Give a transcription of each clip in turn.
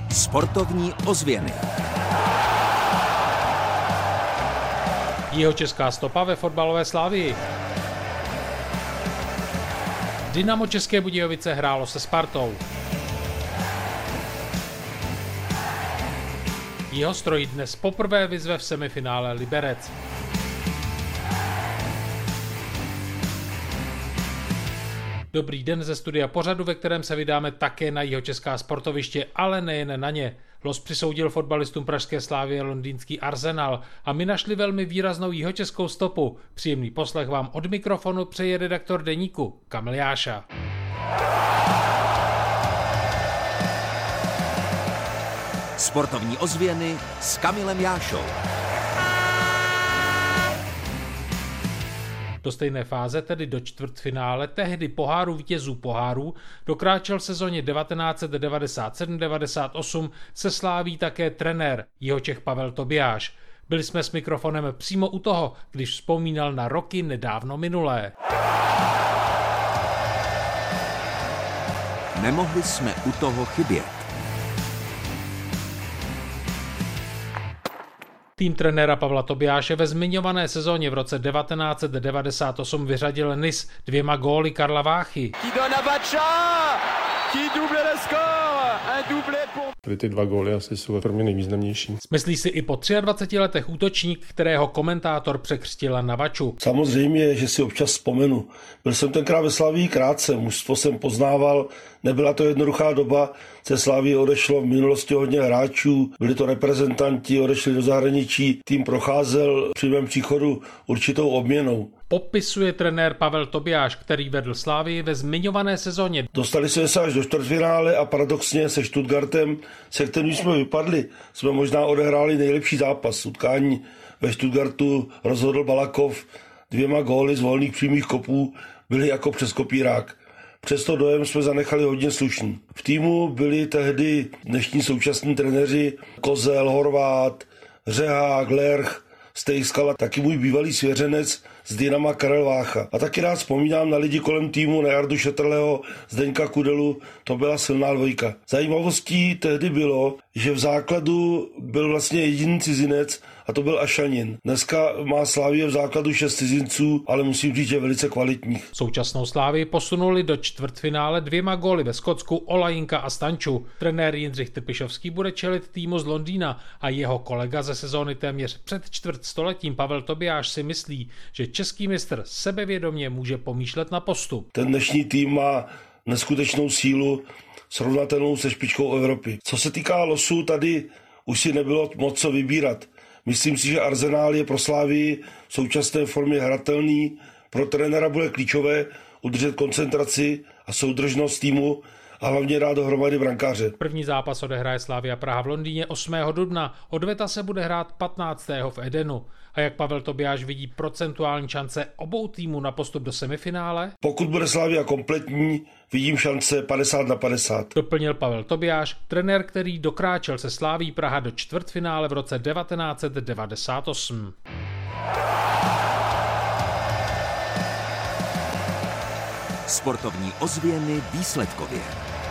Sportovní ozvěny. Jihočeská stopa ve fotbalové Slavii. Dynamo České Budějovice hrálo se Spartou. Jihostroj dnes poprvé vyzve v semifinále Liberec. Dobrý den ze studia pořadu, ve kterém se vydáme také na jihočeská sportoviště, ale nejen na ně. Los přisoudil fotbalistům pražské Slavie londýnský Arsenal a my našli velmi výraznou jihočeskou stopu. Příjemný poslech vám od mikrofonu přeje redaktor deníku Kamil Jáša. Sportovní ozvěny s Kamilem Jášou. Do stejné fáze, tedy do čtvrtfinále, tehdy poháru vítězů pohárů, dokráčel v sezóně 1997-98 se Slaví také trenér Jihočech Pavel Tobiáš. Byli jsme s mikrofonem přímo u toho, když vzpomínal na roky nedávno minulé. Nemohli jsme u toho chybět. Tým trenéra Pavla Tobiáše ve zmiňované sezóně v roce 1998 vyřadil Nice 2 góly Karla Váchy. Ty 2 góly asi jsou pro mě nejvýznamnější. Myslí si i po 23 letech útočník, kterého komentátor překřtil na Vaču. Samozřejmě, že si občas vzpomenu. Byl jsem tenkrát ve Slavii krátce, mužstvo jsem poznával, nebyla to jednoduchá doba, ze Slavii odešlo v minulosti hodně hráčů, byli to reprezentanti, odešli do zahraničí, tým procházel při mém příchodu určitou obměnou. Popisuje trenér Pavel Tobiáš, který vedl Slavii ve zmiňované sezóně. Dostali jsme se až do čtvrtfinále a paradoxně se Stuttgartem, se kterým jsme vypadli, jsme možná odehráli nejlepší zápas. Utkání ve Stuttgartu rozhodl Balakov 2 góly z volných přímých kopů, byli jako přes kopírák. Přesto dojem jsme zanechali hodně slušný. V týmu byli tehdy dnešní současní trenéři Kozel, Horvát, Řehák, Lerch, Stejskala, taky můj bývalý svěřenec z Dynama Karel Vácha. A taky rád vzpomínám na lidi kolem týmu, na Jardu Šetrleho, Zdeňka Kudelu, to byla silná dvojka. Zajímavostí tehdy bylo, že v základu byl vlastně jediný cizinec a to byl Ašanin. Dneska má Slavie v základu 6 cizinců, ale musím říct, že velice kvalitních. Současnou Slavii posunuli do čtvrtfinále 2 góly ve Skotsku Olajinka a Stanču. Trenér Jindřich Trpišovský bude čelit týmu z Londýna a jeho kolega ze sezóny téměř před čtvrtstoletím Pavel Tobiáš si myslí, že český mistr sebevědomě může pomýšlet na postup. Ten dnešní tým má neskutečnou sílu, srovnatelnou se špičkou Evropy. Co se týká losu, tady už si nebylo moc co vybírat. Myslím si, že Arsenal je pro Slavii v současné formě hratelný. Pro trenéra bude klíčové udržet koncentraci a soudržnost týmu a hlavně dát dohromady brankáře. První zápas odehraje Slavia Praha v Londýně 8. dubna, odveta se bude hrát 15. v Edenu. A jak Pavel Tobiáš vidí procentuální šance obou týmů na postup do semifinále? Pokud bude Slavia kompletní, vidím šance 50-50. Doplnil Pavel Tobiáš, trenér, který dokráčel se Slaví Praha do čtvrtfinále v roce 1998. Sportovní ozvěny výsledkově.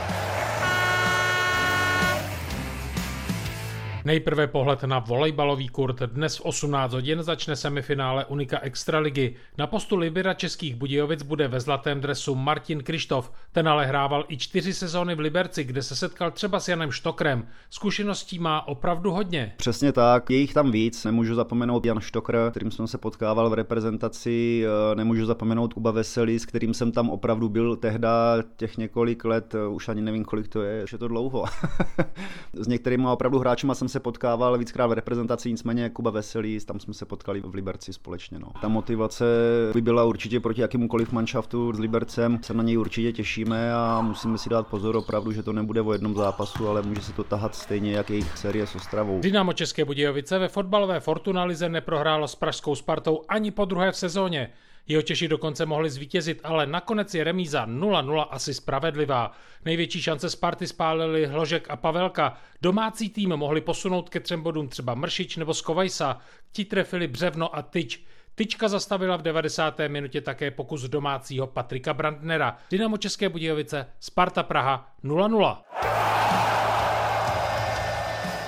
Nejprve pohled na volejbalový kurt. Dnes v 18 hodin začne semifinále Unika Extraligy. Na postu libera Českých Budějovic bude ve zlatém dresu Martin Kryštof. Ten ale hrával i 4 sezóny v Liberci, kde se setkal třeba s Janem Štokrem. Zkušeností má opravdu hodně. Přesně tak, je jich tam víc. Nemůžu zapomenout Jan Štokr, kterým jsem se potkával v reprezentaci. Nemůžu zapomenout Kuba Veselý, s kterým jsem tam opravdu byl tehda těch několik let. Už ani nevím, kolik to je. Už je to dlouho. S některými opravdu hráčima jsem se potkával víckrát v reprezentaci, nicméně Kuba Veselý, tam jsme se potkali v Liberci společně. No. Ta motivace by byla určitě proti jakémukoliv manšaftu s Libercem, se na něj určitě těšíme a musíme si dát pozor opravdu, že to nebude o jednom zápasu, ale může se to tahat stejně jak jejich série s Ostravou. Dynamo České Budějovice ve fotbalové Fortuna lize neprohrálo s pražskou Spartou ani po druhé v sezóně. Jihočeši dokonce mohli zvítězit, ale nakonec je remíza 0-0 asi spravedlivá. Největší šance Sparty spálili Hložek a Pavelka. Domácí tým mohli posunout ke 3 bodům třeba Mršič nebo Skovajsa. Ti trefili Břevno a Tyč. Tyčka zastavila v 90. minutě také pokus domácího Patrika Brandnera. Dynamo České Budějovice, Sparta Praha 0-0.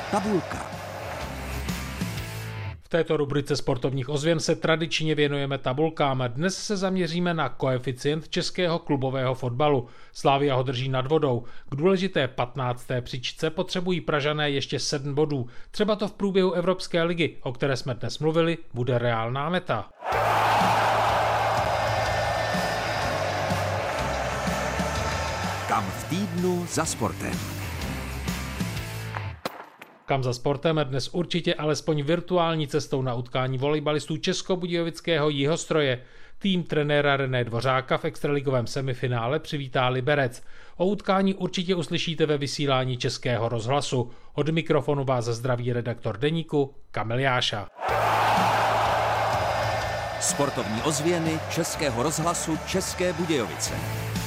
Tabulka. V této rubrice sportovních ozvěn se tradičně věnujeme tabulkám. Dnes se zaměříme na koeficient českého klubového fotbalu. Slavia ho drží nad vodou. K důležité 15. příčce potřebují Pražané ještě 7 bodů. Třeba to v průběhu Evropské ligy, o které jsme dnes mluvili, bude reálná meta. Kam v týdnu za sportem. Kam za sportem dnes určitě alespoň virtuální cestou na utkání volejbalistů českobudějovického Jihostroje. Tým trenéra René Dvořáka v extraligovém semifinále přivítá Liberec. O utkání určitě uslyšíte ve vysílání Českého rozhlasu. Od mikrofonu vás zdraví redaktor deníku Kamil Jáša. Sportovní ozvěny Českého rozhlasu České Budějovice.